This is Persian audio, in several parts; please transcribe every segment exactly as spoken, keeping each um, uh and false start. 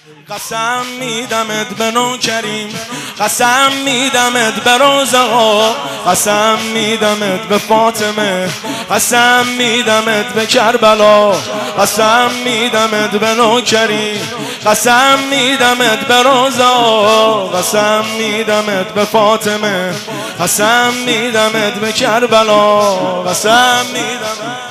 قسم میدمت به نوکریم، قسم میدمت به روزها، قسم میدمت به فاطمه، قسم میدمت به کربلا، قسم میدمت به نوکریم، قسم میدمت به روزها، قسم میدمت به فاطمه، قسم میدمت به کربلا، قسم میدمت.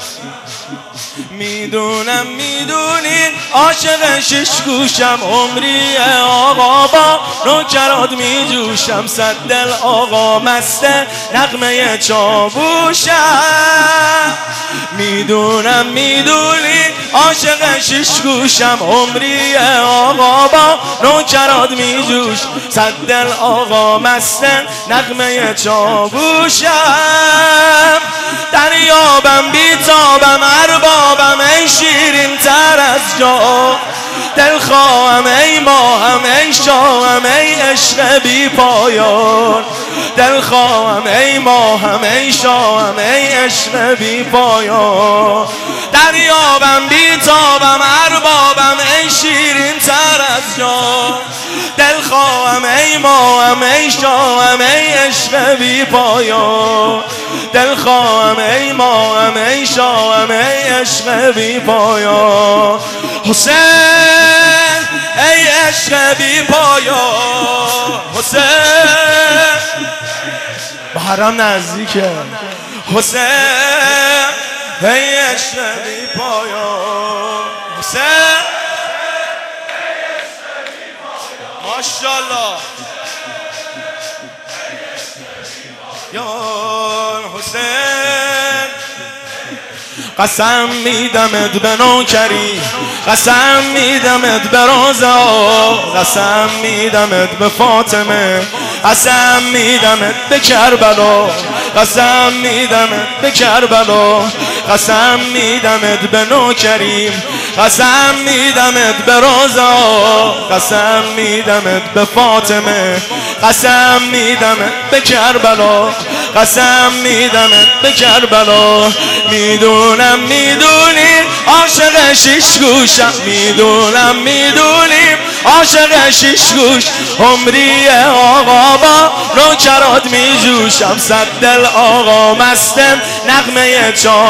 میدونم میدونی عاشق شش گوشم، عمری آقا با نوکرات میجوشم، صد دل آقا مست نغمه چاووشم. میدونم میدونی عاشق شش گوشم، عمری آقا با نوکرات میجوش، صد دل آقا مست نغمه چاووشم. دریابم بیتابم اربابم ای شیرین تر از جا، دلخواهم ای ماهم ای شاهم ای عشق بی پایان، دلخواهم ای ماهم ای شاهم ای عشق بی پایان. دریابم بیتابم اربابم ای شیرین تر از جا، دلخواهم ای ماهم ای شاهم ای عشق بی پایان، دلخواهم ای ماهم ای شاهم ای عشق بی پایان. حسین ای عشق بی پایان، حسین بحرام نزدیکه، حسین ای عشق بی پایان، حسین ماشاءالله یا حسین. قسم میدمت به نوکری، قسم میدمت به روزا، قسم میدمت به فاطمه، قسم میدمت به کربلا، قسم میدمت به کربلا، قسم میدمت به نوکریم، قسم میدمت به روزا، قسم میدمت به فاطمه، قسم میدمت به کربلا، قسم میدمت به کربلا. میدونم میدونی عاشق شش گوشم، میدونم میدونیم عاشق شش گوش، عمری آقا با نوکرات میجوشم، صد دل آقا مستم نغمه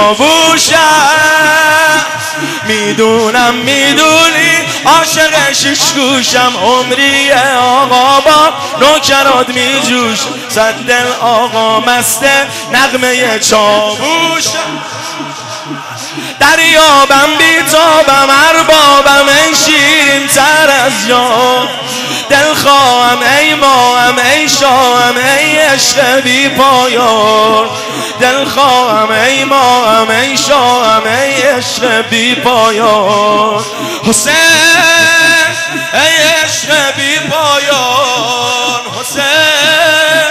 چاووشم. میدونم میدونی عاشق شش گوشم، عمری آقا با نوکرات میجوش، صد دل آقا مست نغمه چاووشم. دریابم بیتابم اربابم ای شیرین تر از جا، دلخواهم ای ماهم ای شاهم ای عشق بی پایان، دلخواهم ای ماهم ای شاهم ای عشق بی پایان. حسین ای عشق بی پایان، حسین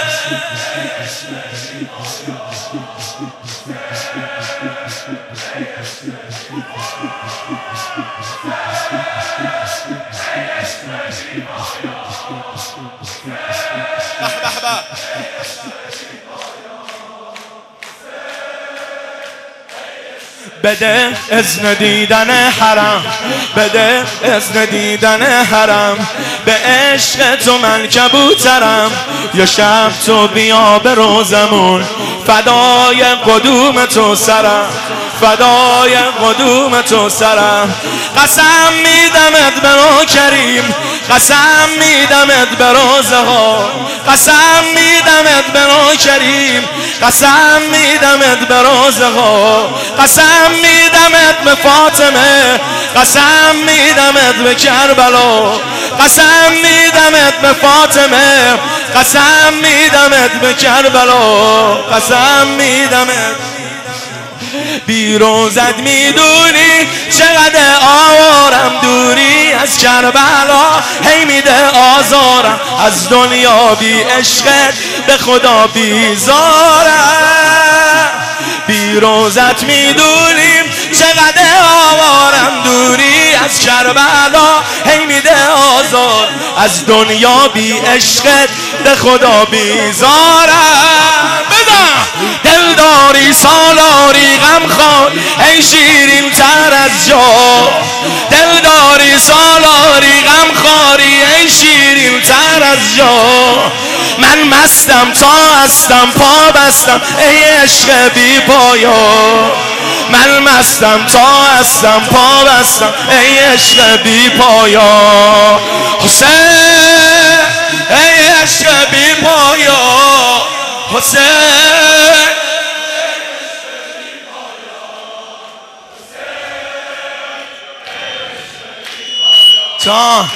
بده اذن دیدن حرم، بده اذن دیدن حرم، به عشق تو من کبوترم، یا شب تو بیا به روزمون، فدای قدوم تو سرم، فدای قدوم تو سرم. قسم میدمت به نوکریم، قسم میدمت به روزها، قسم میدمت به نوکریم، قسم میدمت به روزها، قسم میدمت به فاطمه، قسم میدمت به کربلا، قسم میدمت به فاطمه، قسم میدمت به کربلا، قسم میدمت. بی روزت میدونی چقدر آوارم، دوری از کربلا هی میده آزارم، از دنیا بی عشقت به خدا بیزارم. بی روزت میدونیم چقدر آوارم، دوری از کربلا هی میده آزار، از دنیا بی عشقت به خدا بیزارم. بدم دلداری سالاری غم خان ای شیرین تر از جا، دلداری سالاری غم خان مستم تا هستم پا بستم ای عشق بی پایان من مستم تا هستم پا بستم ای عشق بی پایان حسین ای عشق بی پایان حسین جان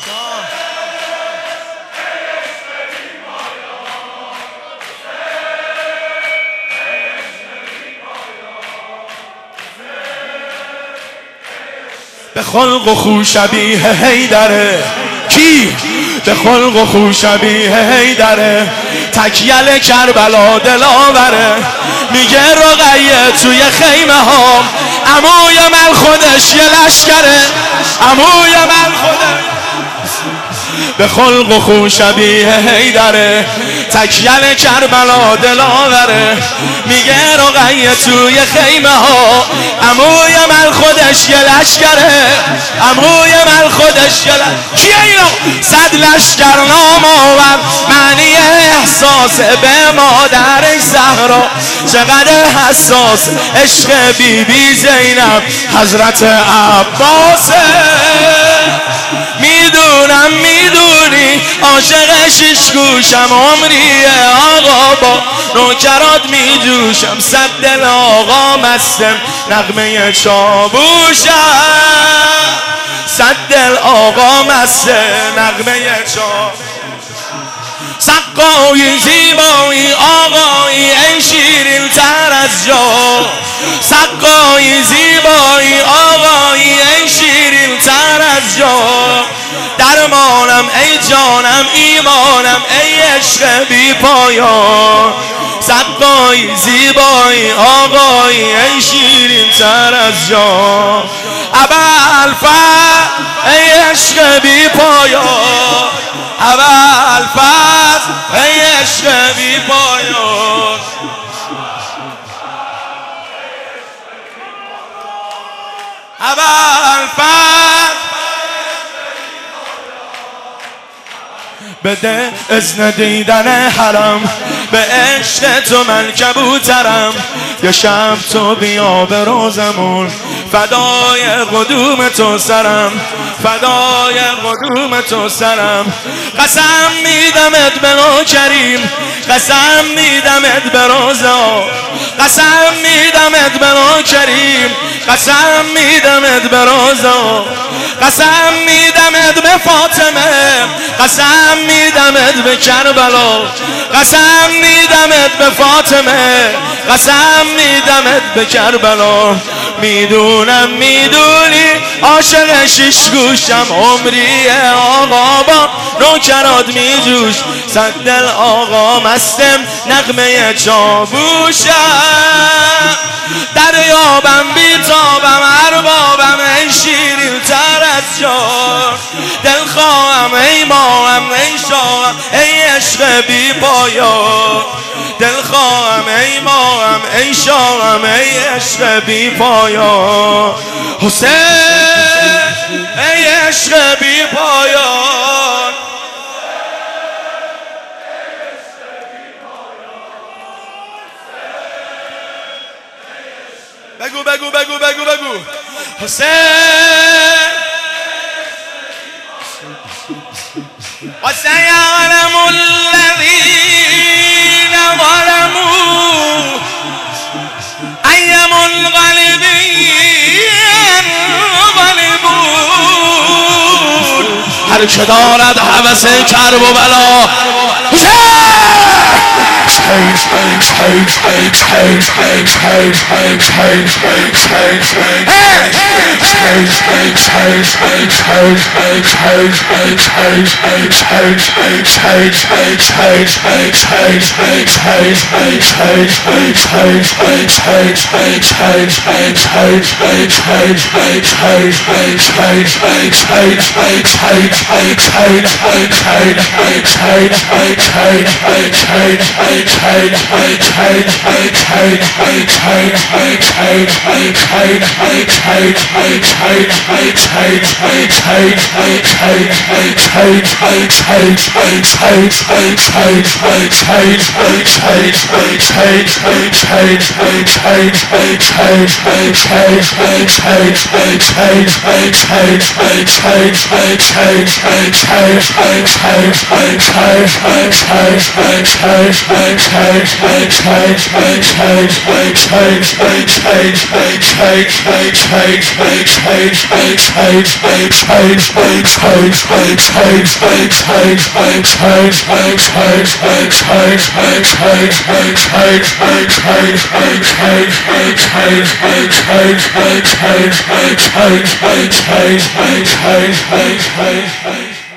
به خلق و خو شبیه حیدره کی؟ به خلق و خو شبیه حیدره تکیل کربلا دلاوره میگه رقیه توی خیمه ها عموی من خودش یه لشکره عموی من خودش به خلق و خو شبیه حیدره تکیل کربلا دلاوره میگه رقیه توی خیمه ها عموی من خودش یه لشکره عموی من خودش یه لشکره کیه اینو؟ صد لشکر نام آور معنی احساس به مادر زهرا چقدر حساس عشق بی بی زینب حضرت عباسه میدونم میدونی عاشق شش گوشم عمریه آقا با نوکرات میجوشم صد دل آقا مستم نغمه چابوشم صد دل آقا مستم نغمه چابوشم سقایی زیبایی آقایی ای شیرین تر از جا سقایی زیبایی آقایی ای شیرین تر از جا درمانم ای جانم ایمانم ای عشق بی پایان سقایی زیبایی آقایی ای شیرین تر از جا ابوالفضل ای عشق بی پایان ابوالفضل ای عشق بی پایان ابوالفضل بده اذن دیدن حرم به عشق تو من کبوترم یه شب تو بیا به روزمون فدای قدوم تو سرم فدای قدوم تو سرم قسم میدمت به نوکریم قسم میدمت به روزا قسم میدمت به نوکریم قسم میدمت به روزا قسم میدمت به فاطمه قسم میدمت به کربلا قسم میدمت به فاطمه قسم میدمت به کربلا میدونم میدونی عاشق شش گوشم عمریه آقا با نوکرات میجوش صد دل آقا مستم نغمه چابوشم دریابم بیتابم اربابم ای شیرین تر از جان دل خواهم ای ماهم ای شاهم ای عشق بی پایان دل خواهم ای ماهم ای شاهم ای عشق بی پایان حسین ای عشق بی پایان بگو بگو بگو بگو بگو حسین وسيعلم الذين ظلموا أي منقلب ينقلبون هر که دارد هوس کرب و بلا Hey,